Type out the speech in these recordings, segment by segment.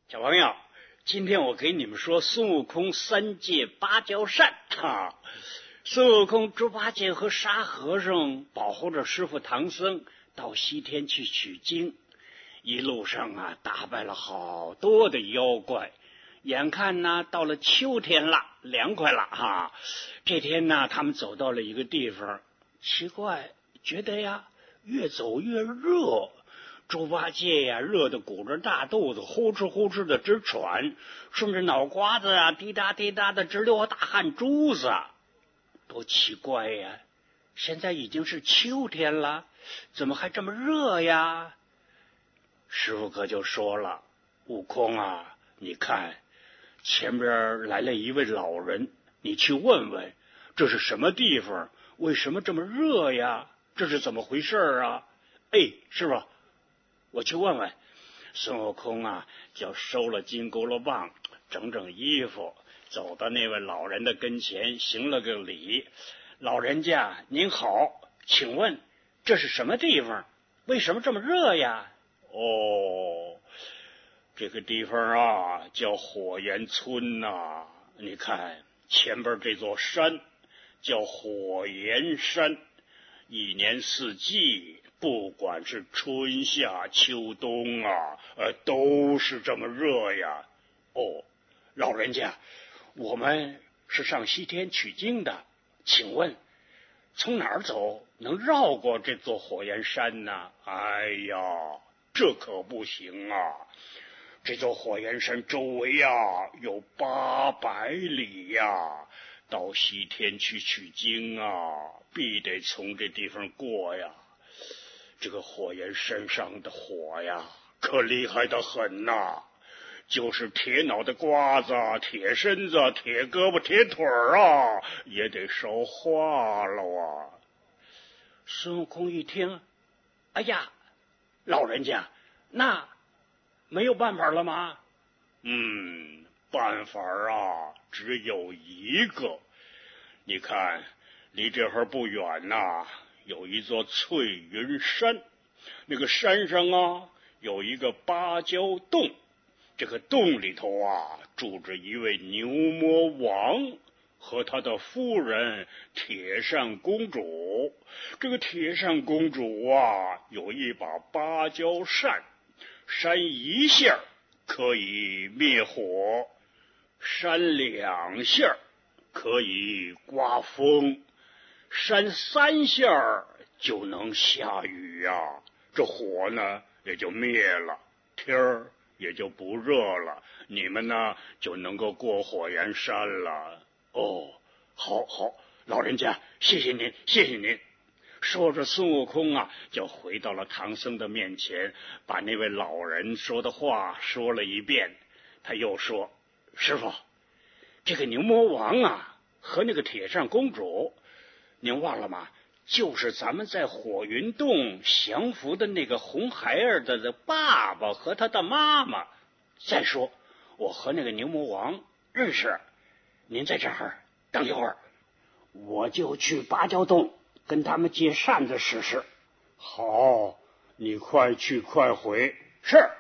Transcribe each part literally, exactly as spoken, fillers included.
小朋友，今天我给你们说孙悟空三借芭蕉扇哈。孙悟空、猪八戒和沙和尚保护着师傅唐僧到西天去取经，一路上啊打败了好多的妖怪。眼看呢到了秋天了，凉快了哈。这天呢他们走到了一个地方，奇怪，觉得呀越走越热。猪八戒呀热得鼓着大肚子，呼哧呼哧的直喘，顺着脑瓜子啊滴答滴答的直流大汗珠子。多奇怪呀，现在已经是秋天了，怎么还这么热呀？师傅可就说了，悟空啊，你看前边来了一位老人，你去问问这是什么地方，为什么这么热呀？这是怎么回事啊？哎，师傅，我去问问。孙悟空啊就收了金箍噜棒，整整衣服，走到那位老人的跟前，行了个礼。老人家您好，请问这是什么地方，为什么这么热呀？哦，这个地方啊叫火焰村呐、啊。你看前边这座山叫火焰山，一年四季不管是春夏秋冬啊，呃，都是这么热呀。哦，老人家，我们是上西天取经的，请问从哪儿走能绕过这座火焰山呢？哎呀，这可不行啊！这座火焰山周围呀有八百里呀，到西天去取经啊，必得从这地方过呀。这个火焰山上的火呀，可厉害得很呐、啊！就是铁脑袋瓜子、铁身子、铁胳膊、铁腿啊，也得烧化了啊！孙悟空一听，哎呀，老人家，那没有办法了吗？嗯，办法啊，只有一个。你看，离这会儿不远呐、啊，有一座翠云山，那个山上啊有一个芭蕉洞，这个洞里头啊住着一位牛魔王和他的夫人铁扇公主。这个铁扇公主啊有一把芭蕉扇，扇一下可以灭火，扇两下可以刮风，扇三下就能下雨呀、啊。这火呢也就灭了，天儿也就不热了，你们呢就能够过火焰山了。哦，好好，老人家，谢谢您，谢谢您。说着，孙悟空啊就回到了唐僧的面前，把那位老人说的话说了一遍。他又说，师傅，这个牛魔王啊和那个铁扇公主，您忘了吗？就是咱们在火云洞降服的那个红孩儿的的爸爸和他的妈妈。再说我和那个牛魔王认识，您在这儿等一会儿，我就去芭蕉洞跟他们借扇子试试。好，你快去快回。是。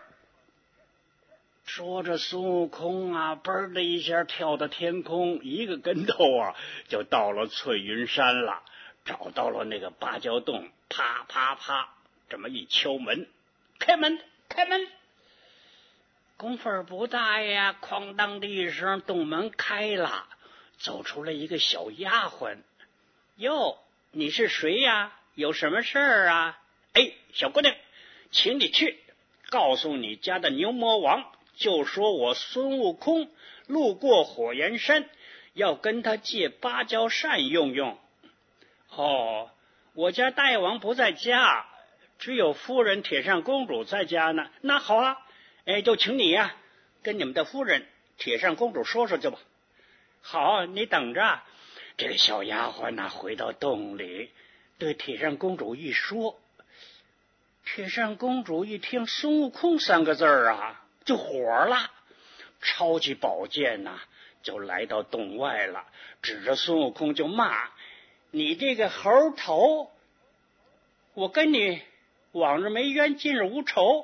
说着，孙悟空啊嘣的一下跳到天空，一个跟头啊就到了翠云山了，找到了那个芭蕉洞，啪啪啪这么一敲门，开门开门。功夫不大呀，哐当的一声，洞门开了，走出来一个小丫鬟。哟，你是谁呀？有什么事儿啊？哎，小姑娘，请你去告诉你家的牛魔王，就说我孙悟空路过火焰山，要跟他借芭蕉扇用用。哦，我家大王不在家，只有夫人铁扇公主在家呢。那好啊，哎，就请你呀、啊，跟你们的夫人铁扇公主说说去吧。好，你等着。这个小丫鬟呢、啊，回到洞里，对铁扇公主一说。铁扇公主一听孙悟空三个字儿啊，就火了，抄起宝剑呐、啊，就来到洞外了，指着孙悟空就骂：你这个猴头，我跟你往日没冤，近日无仇，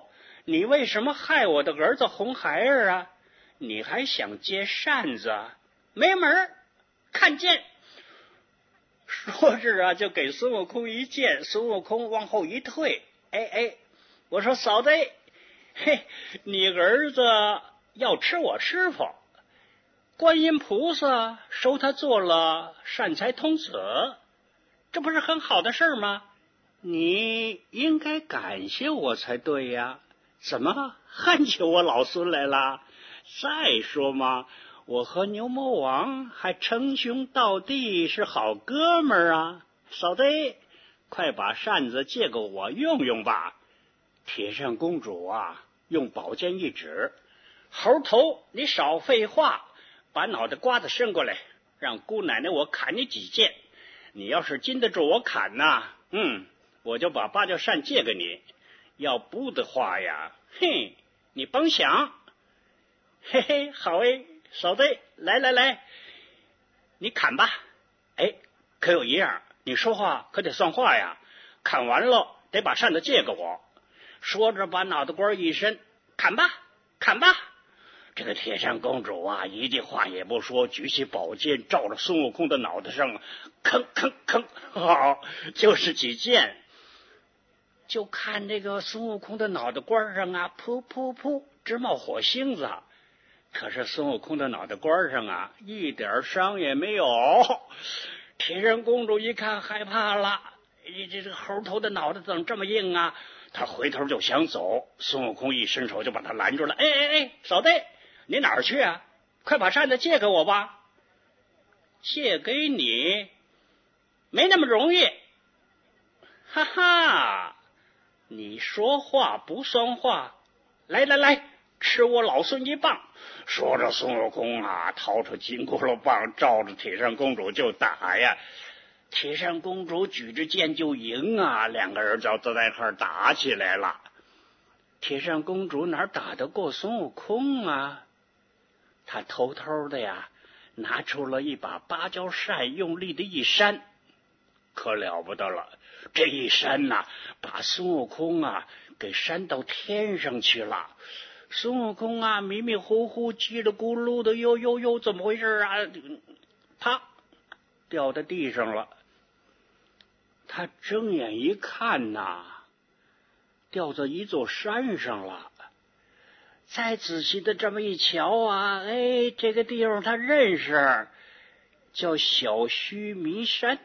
你为什么害我的儿子红孩儿啊？你还想借扇子？没门儿！看剑！说着啊，就给孙悟空一剑，孙悟空往后一退。哎哎，我说嫂子，嘿，你儿子要吃我师傅，观音菩萨收他做了善财童子，这不是很好的事吗？你应该感谢我才对呀，怎么恨起我老孙来了？再说嘛，我和牛魔王还称兄道弟，是好哥们儿啊！嫂子，快把扇子借给我用用吧。铁扇公主啊，用宝剑一指，猴头，你少废话，把脑袋瓜子伸过来，让姑奶奶我砍你几剑。你要是经得住我砍呐，嗯，我就把芭蕉扇借给你；要不的话呀，嘿，你甭想。嘿嘿，好诶，嫂子，来来来，你砍吧。哎，可有一样，你说话可得算话呀，砍完了得把扇子借给我。说着把脑袋瓜一伸，砍吧砍吧。这个铁扇公主啊，一句话也不说，举起宝剑照着孙悟空的脑袋上吭吭吭，好，就是几剑。就看这个孙悟空的脑袋瓜上啊，噗噗噗直冒火星子。可是孙悟空的脑袋瓜上啊，一点伤也没有。铁扇公主一看害怕了，这这个猴头的脑袋怎么这么硬啊？他回头就想走，孙悟空一伸手就把他拦住了。哎哎哎，嫂子，你哪儿去啊？快把扇子借给我吧。借给你？没那么容易。哈哈，你说话不算话。来来来，吃我老孙一棒。说着孙悟空啊，掏出金箍噜棒，照着铁扇公主就打呀。铁扇公主举着剑就迎啊，两个人就都在一块打起来了。铁扇公主哪打得过孙悟空啊？她偷偷的呀，拿出了一把芭蕉扇，用力的一扇，可了不得了，这一扇呐，把孙悟空啊给扇到天上去了。孙悟空啊，迷迷糊糊，叽里咕噜的，哟哟哟，怎么回事啊？啪，掉在地上了。他睁眼一看呐，掉在一座山上了。再仔细的这么一瞧啊，哎，这个地方他认识，叫小须弥山，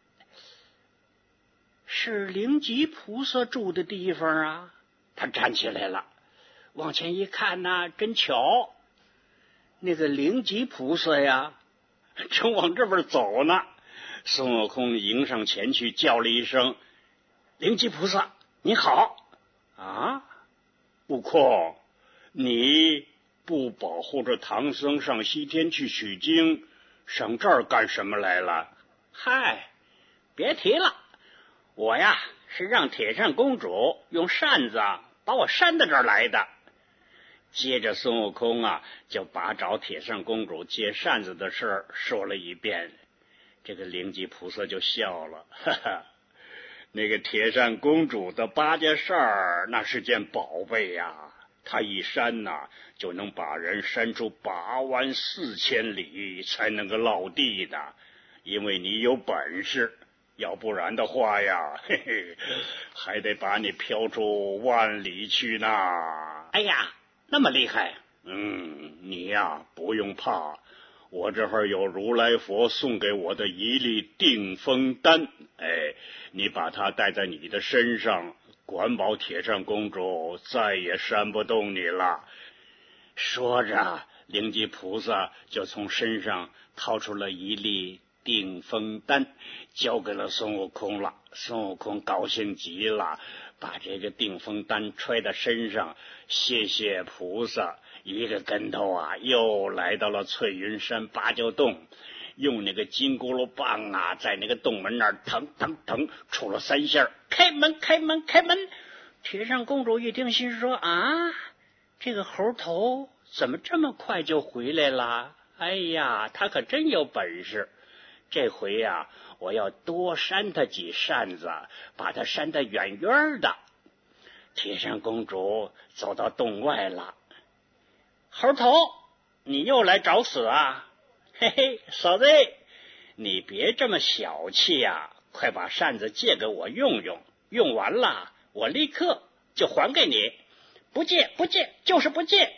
是灵吉菩萨住的地方啊。他站起来了，往前一看呐，真巧，那个灵吉菩萨呀，正往这边走呢。孙悟空迎上前去，叫了一声：“灵吉菩萨，你好！”啊，悟空，你不保护着唐僧上西天去取经，上这儿干什么来了？嗨，别提了，我呀是让铁扇公主用扇子把我扇到这儿来的。接着孙悟空啊，就把找铁扇公主借扇子的事说了一遍。这个灵吉菩萨就笑了，哈哈，那个铁扇公主的芭蕉扇那是件宝贝呀，她一扇呐、啊，就能把人扇出八万四千里才能够落地的，因为你有本事，要不然的话呀，嘿嘿，还得把你飘出万里去呢。哎呀，那么厉害？嗯，你呀不用怕。我这儿有如来佛送给我的一粒定风丹，哎，你把它带在你的身上，管保铁扇公主再也扇不动你了。说着，灵吉菩萨就从身上掏出了一粒定风丹，交给了孙悟空了。孙悟空高兴极了，把这个定风丹揣在身上，谢谢菩萨。一个跟头啊，又来到了翠云山芭蕉洞，用那个金箍噜棒啊，在那个洞门那儿腾腾腾杵了三下，开门开门开门。铁扇公主一听，心说啊，这个猴头怎么这么快就回来了？哎呀，他可真有本事。这回呀、啊，我要多扇他几扇子，把他扇得远远的。 铁扇公主走到洞外了。猴头，你又来找死啊？嘿嘿，嫂子，你别这么小气呀、啊，快把扇子借给我用用，用完了我立刻就还给你。不借不借，就是不借。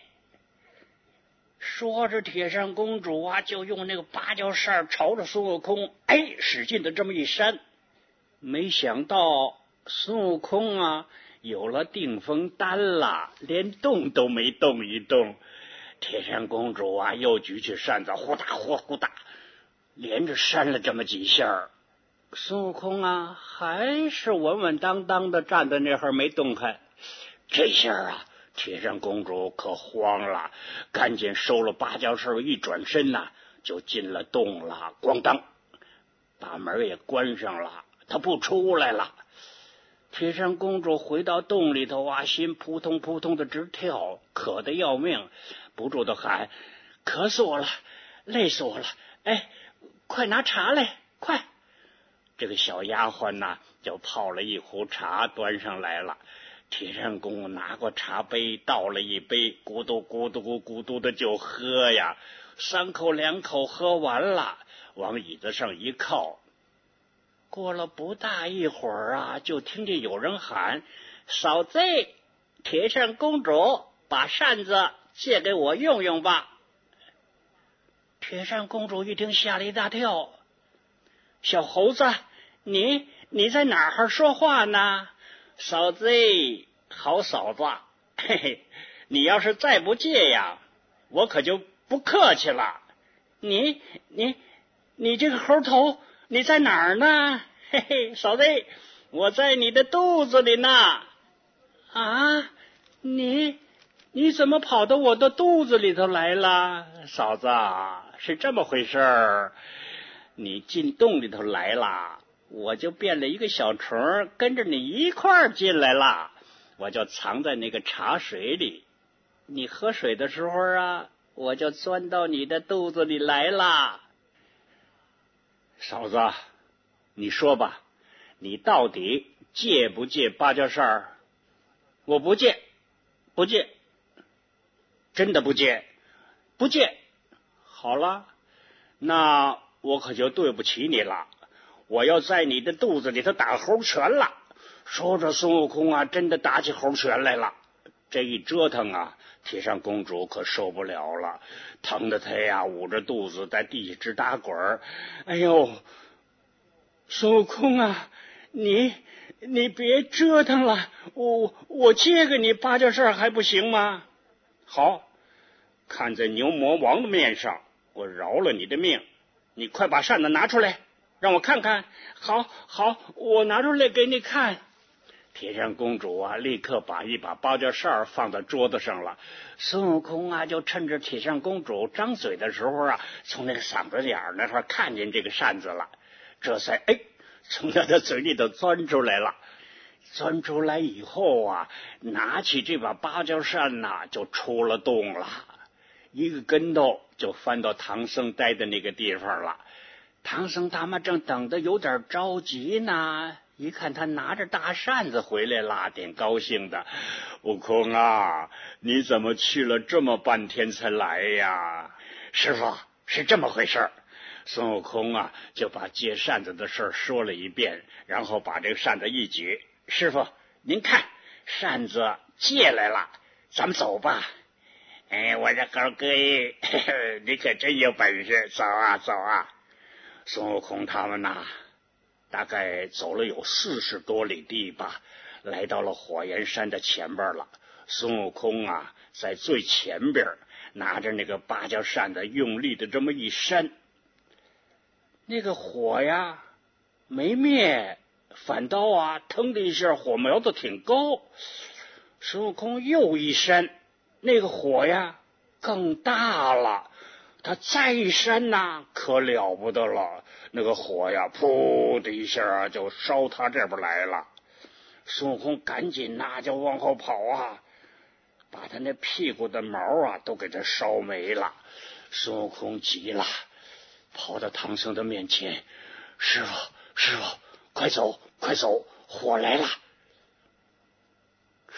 说着，铁扇公主啊，就用那个芭蕉扇朝着孙悟空，哎，使劲的这么一扇。没想到孙悟空啊，有了定风丹了，连动都没动一动。铁扇公主啊，又举起扇子，呼哒呼呼哒，连着扇了这么几下。孙悟空啊，还是稳稳当当的站在那儿没动开。这下啊，铁扇公主可慌了，赶紧收了芭蕉扇，一转身呐、啊，就进了洞了。咣当，把门也关上了，她不出来了。铁扇公主回到洞里头啊，心扑通扑通的直跳，渴得要命，不住的喊：渴死我了，累死我了！哎，快拿茶来，快！这个小丫鬟呐，就泡了一壶茶端上来了。铁扇公主拿过茶杯，倒了一杯，咕嘟咕嘟咕咕嘟的就喝呀，三口两口喝完了，往椅子上一靠。过了不大一会儿啊，就听见有人喊：嫂子，铁扇公主，把扇子借给我用用吧。铁扇公主一听，吓了一大跳。小猴子，你你在哪儿说话呢？嫂子，好嫂子，嘿嘿，你要是再不借呀，我可就不客气了。你你你这个猴头，你在哪儿呢？嘿嘿，嫂子，我在你的肚子里呢。啊，你你怎么跑到我的肚子里头来了？嫂子，是这么回事儿，你进洞里头来了，我就变了一个小虫，跟着你一块儿进来了，我就藏在那个茶水里。你喝水的时候啊，我就钻到你的肚子里来了。嫂子，你说吧，你到底借不借芭蕉扇？我不借，不借，真的不借，不借。好了，那我可就对不起你了，我要在你的肚子里头打猴拳了。说着，孙悟空啊，真的打起猴拳来了。这一折腾啊，铁扇公主可受不了了，疼得她呀捂着肚子在地下直打滚。哎呦，孙悟空啊，你你别折腾了，我我借给你芭蕉扇还不行吗？好，看在牛魔王的面上，我饶了你的命，你快把扇子拿出来，让我看看。好好，我拿出来给你看。铁扇公主啊，立刻把一把芭蕉扇放在桌子上了。孙悟空啊，就趁着铁扇公主张嘴的时候啊，从那个嗓子眼儿那块看见这个扇子了，这才哎，从他的嘴里头钻出来了。钻出来以后啊，拿起这把芭蕉扇呐、啊，就出了洞了，一个跟头就翻到唐僧待的那个地方了。唐僧他们正等得有点着急呢，一看他拿着大扇子回来了，挺高兴的。悟空啊，你怎么去了这么半天才来呀？师傅，是这么回事。孙悟空啊，就把借扇子的事说了一遍，然后把这个扇子一举：师傅，您看，扇子借来了，咱们走吧。哎，我这猴哥，你可真有本事，走啊走啊！孙悟空他们呐，大概走了有四十多里地吧，来到了火焰山的前边了。孙悟空啊，在最前边拿着那个芭蕉扇子，用力的这么一扇，那个火呀没灭，反倒啊腾的一下，火苗子挺高。孙悟空又一扇，那个火呀更大了。他再一扇呐，可了不得了，那个火呀，噗的一下啊，就烧他这边来了。孙悟空赶紧呐，就往后跑啊，把他那屁股的毛啊都给他烧没了。孙悟空急了，跑到唐僧的面前：师傅，师傅，快走，快走，火来了！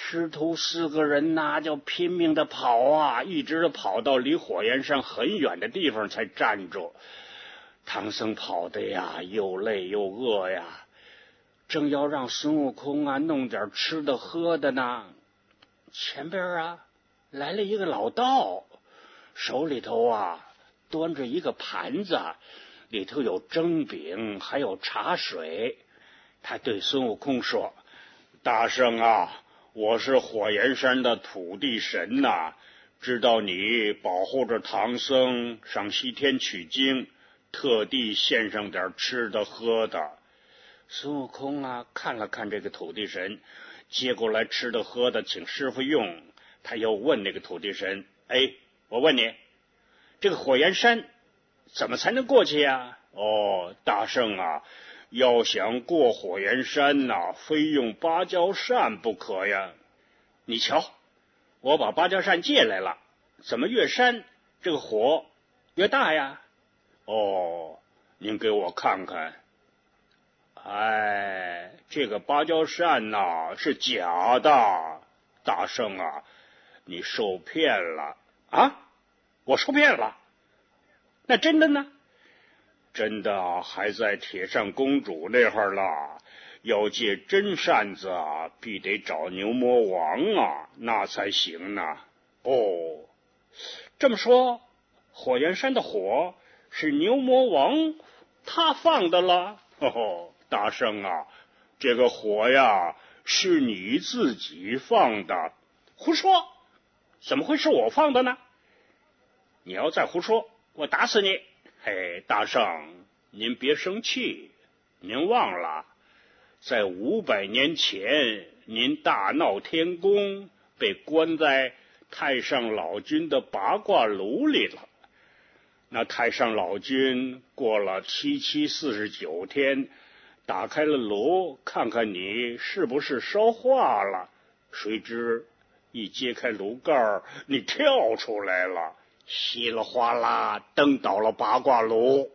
师徒四个人呐、啊，就拼命的跑啊，一直跑到离火焰山很远的地方才站住。唐僧跑的呀，又累又饿呀，正要让孙悟空啊弄点吃的喝的呢，前边啊来了一个老道，手里头啊端着一个盘子，里头有蒸饼，还有茶水。他对孙悟空说：“大圣啊，我是火焰山的土地神呐、啊，知道你保护着唐僧上西天取经，特地献上点吃的喝的。”孙悟空啊看了看这个土地神，接过来吃的喝的请师傅用。他又问那个土地神：“哎，我问你，这个火焰山怎么才能过去呀？”“哦，大圣啊，要想过火焰山呐、啊，非用芭蕉扇不可呀。你瞧，我把芭蕉扇借来了，怎么越扇这个火越大呀？”“哦，您给我看看。哎，这个芭蕉扇呐、啊、是假的，大圣啊，你受骗了啊！我受骗了？那真的呢？”“真的还在铁扇公主那会儿了，要借真扇子啊，必得找牛魔王啊，那才行呢。”“哦，这么说，火焰山的火是牛魔王他放的了？”“哦吼，大圣啊，这个火呀是你自己放的。”“胡说，怎么会是我放的呢？你要再胡说，我打死你！”“嘿，大圣，您别生气，您忘了，在五百年前，您大闹天宫，被关在太上老君的八卦炉里了。那太上老君过了七七四十九天，打开了炉，看看你是不是烧化了，谁知一揭开炉盖，你跳出来了，稀里哗啦蹬倒了八卦炉，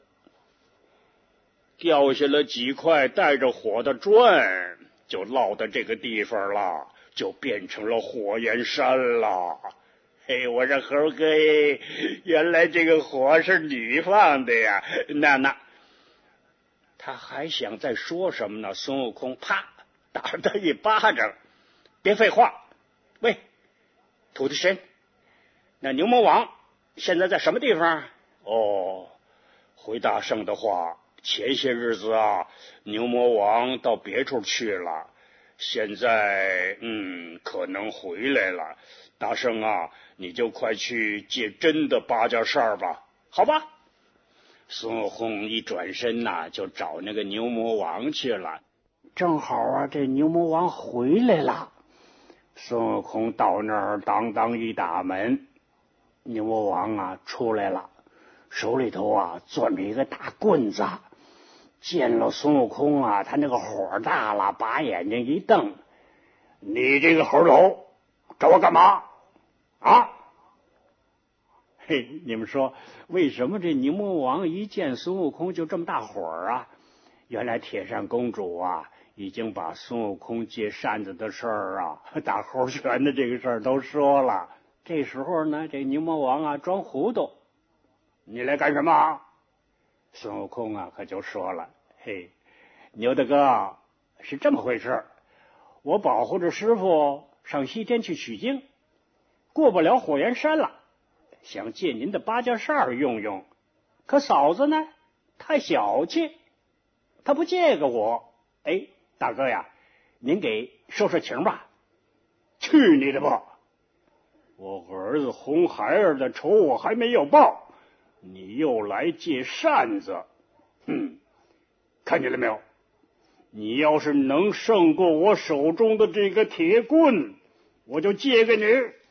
掉下了几块带着火的砖，就落到这个地方了，就变成了火焰山了。嘿，我说猴哥，原来这个火是你放的呀？那那。”他还想再说什么呢？孙悟空啪打了他一巴掌：“别废话！喂，土地神，那牛魔王现在在什么地方？”“哦，回大圣的话，前些日子啊，牛魔王到别处去了，现在嗯，可能回来了。大圣啊，你就快去借真的芭蕉扇吧，好吧？”孙悟空一转身呐、啊，就找那个牛魔王去了。正好啊，这牛魔王回来了。孙悟空到那儿，当当一打门，牛魔王啊出来了，手里头啊攥着一个大棍子。见了孙悟空啊，他那个火大了，把眼睛一瞪：“你这个猴头，找我干嘛？啊？”嘿，你们说为什么这牛魔王一见孙悟空就这么大火啊？原来铁扇公主啊已经把孙悟空借扇子的事儿啊，打猴拳的这个事儿都说了。这时候呢，这牛魔王啊装糊涂：“你来干什么？”孙悟空啊可就说了：“嘿，牛大哥，是这么回事，我保护着师傅上西天去取经，过不了火焰山了，想借您的芭蕉扇用用，可嫂子呢太小气，她不借给我。哎，大哥呀，您给说说情吧。”“去你的吧！我儿子红孩儿的仇我还没有报，你又来借扇子，哼！看见了没有？你要是能胜过我手中的这个铁棍，我就借给你。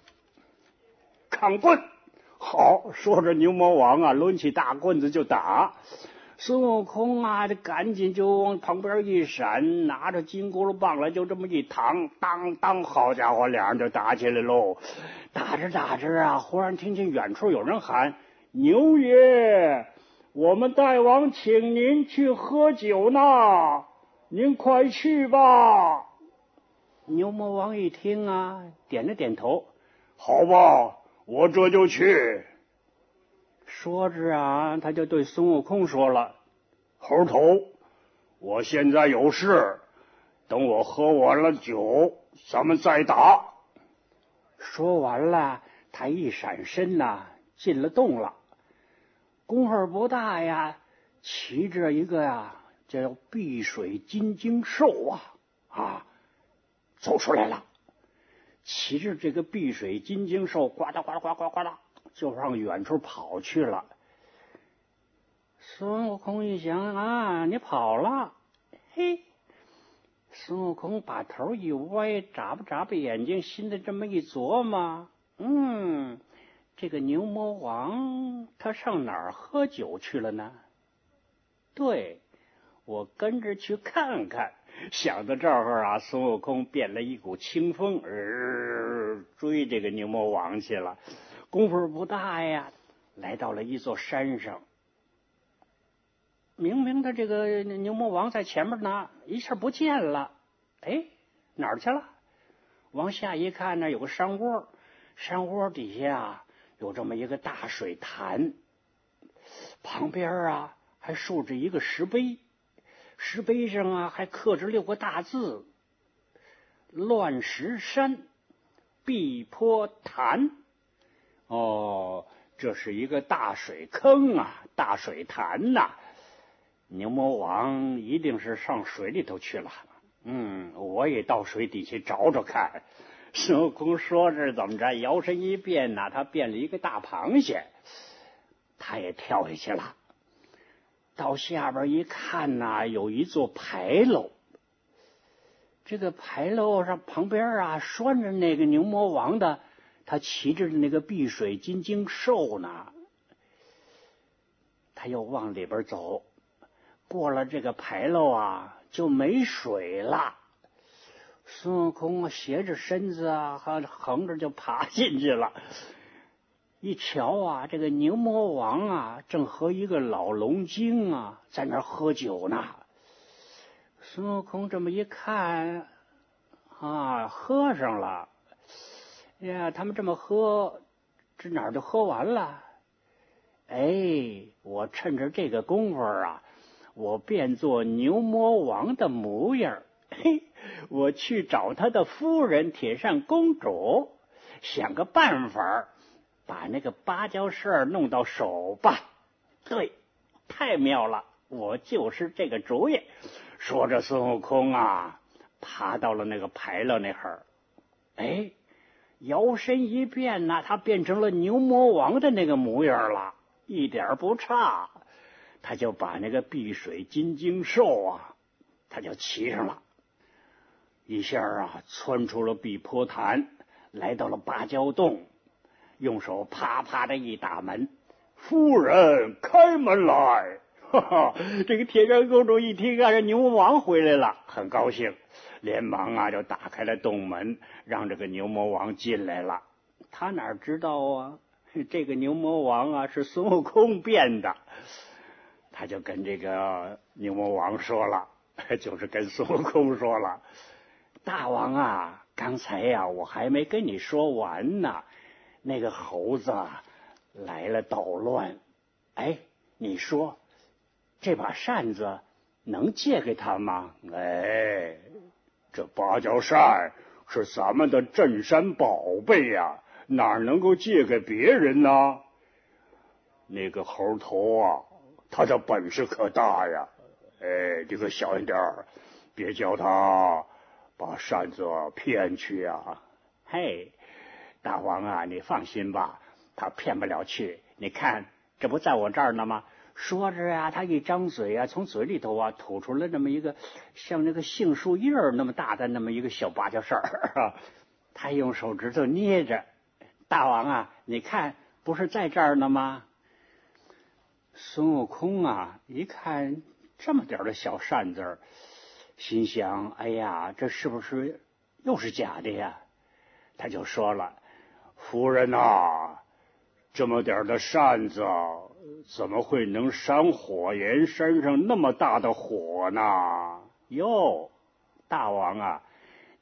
看棍！”好，说着牛魔王啊抡起大棍子就打。孙悟空啊，这赶紧就往旁边一闪，拿着金箍噜棒来，就这么一躺，当当，好家伙，俩人就打起来喽。打着打着啊，忽然听见远处有人喊：“牛爷，我们大王请您去喝酒呢，您快去吧。” 牛魔王一听啊，点了点头， 好吧，我这就去。 说着啊，他就对孙悟空说了： 猴头，我现在有事，等我喝完了酒，咱们再打。 说完了，他一闪身呐、啊，进了洞了。功夫不大呀，骑着一个呀叫碧水金睛兽啊啊走出来了。骑着这个碧水金睛兽，呱嗒呱嗒呱呱呱嗒，就往远处跑去了。孙悟空一想啊，你跑了，嘿。孙悟空把头一歪，眨巴眨巴眼睛，心里这么一琢磨，嗯，这个牛魔王他上哪儿喝酒去了呢？对，我跟着去看看。想到这儿啊，孙悟空变了一股清风，呃，追这个牛魔王去了。功夫不大呀，来到了一座山上。明明的这个牛魔王在前面呢，一下不见了。哎，哪儿去了？往下一看呢，有个山窝，山窝底下啊有这么一个大水潭，旁边啊还竖着一个石碑，石碑上啊还刻着六个大字：乱石山，碧波潭。哦，这是一个大水坑啊，大水潭呐、啊。牛魔王一定是上水里头去了。嗯，我也到水底下找找看。孙悟空说着怎么着，摇身一变呐、啊，他变了一个大螃蟹，他也跳下去了。到下边一看呐、啊，有一座牌楼。这个牌楼上旁边啊拴着那个牛魔王的，他骑着那个碧水金睛兽呢。他又往里边走。过了这个牌楼啊，就没水了。孙悟空斜着身子啊，还横着就爬进去了。一瞧啊，这个牛魔王啊，正和一个老龙精啊在那儿喝酒呢。孙悟空这么一看啊，喝上了。呀，他们这么喝，这哪儿就喝完了？哎，我趁着这个功夫啊。我变作牛魔王的模样，嘿，我去找他的夫人铁扇公主，想个办法把那个芭蕉扇弄到手吧。对，太妙了，我就是这个主意。说着，孙悟空啊，爬到了那个牌楼那儿，哎，摇身一变呐、啊，他变成了牛魔王的那个模样了，一点不差。他就把那个碧水金睛兽啊，他就骑上了，一下啊窜出了碧波潭，来到了芭蕉洞，用手啪啪的一打门，夫人开门来！哈哈，这个铁扇公主一听啊，这牛魔王回来了，很高兴，连忙啊就打开了洞门，让这个牛魔王进来了。他哪知道啊，这个牛魔王啊是孙悟空变的。他就跟这个牛魔王说了，就是跟孙悟空说了，大王啊，刚才呀、啊、我还没跟你说完呢，那个猴子来了捣乱，哎，你说这把扇子能借给他吗？ 哎，这芭蕉扇是咱们的镇山宝贝呀、啊，哪能够借给别人呢？那个猴头啊，他的本事可大呀！哎，你可小心点儿，别叫他把扇子骗去啊！ 嘿，大王啊，你放心吧，他骗不了去。你看，这不在我这儿呢吗？说着啊，他一张嘴啊，从嘴里头啊吐出了那么一个像那个杏树叶那么大的那么一个小芭蕉扇儿，他用手指头捏着。大王啊，你看，不是在这儿呢吗？孙悟空啊，一看这么点的小扇子儿，心想：哎呀，这是不是又是假的呀？他就说了：“ 夫人啊，这么点的扇子，怎么会能扇火焰山上那么大的火呢？” 哟，大王啊，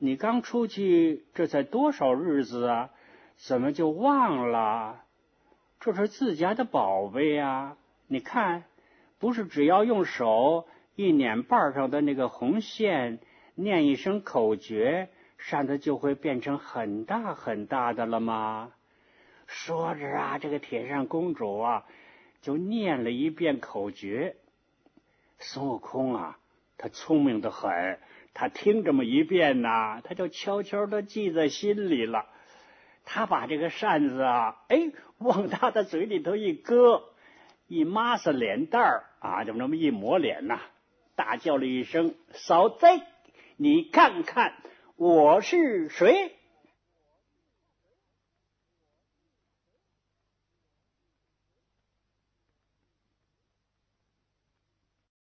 你刚出去这才多少日子啊，怎么就忘了？这是自家的宝贝呀！你看，不是只要用手一捻瓣上的那个红线，念一声口诀，扇子就会变成很大很大的了吗？说着啊，这个铁扇公主啊，就念了一遍口诀。孙悟空啊，他聪明得很，他听这么一遍呐，他就悄悄地记在心里了。他把这个扇子啊，哎，往他的嘴里头一搁，一抹撒脸蛋儿啊，就那么一抹脸呐、啊，大叫了一声：“嫂子，你看看我是谁？”